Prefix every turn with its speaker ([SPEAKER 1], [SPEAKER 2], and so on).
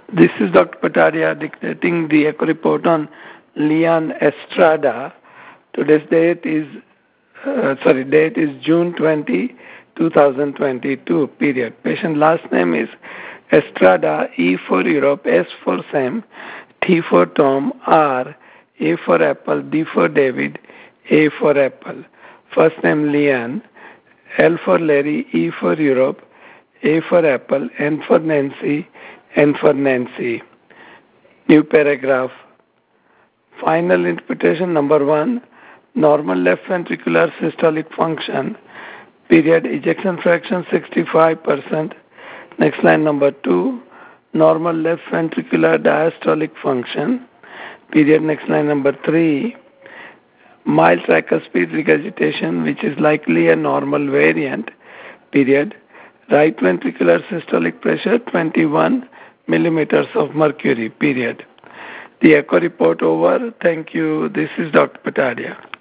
[SPEAKER 1] This is Dr. Pataria dictating the echo report on Leon Estrada. Today's date is June 20, 2022, period. Patient last name is Estrada, E for Europe, S for Sam, T for Tom, R, A for Apple, D for David, A for Apple. First name Leon, L for Larry, E for Europe, A for Apple, N for Nancy, N for Nancy. New paragraph. Final interpretation number 1, normal left ventricular systolic function, period, ejection fraction 65%. Next line number 2, normal left ventricular diastolic function, period. Next line number 3, mild tricuspid regurgitation, which is likely a normal variant, period. Right ventricular systolic pressure 21 millimeters of mercury, period. The echo report over. Thank you. This is Dr. Patadia.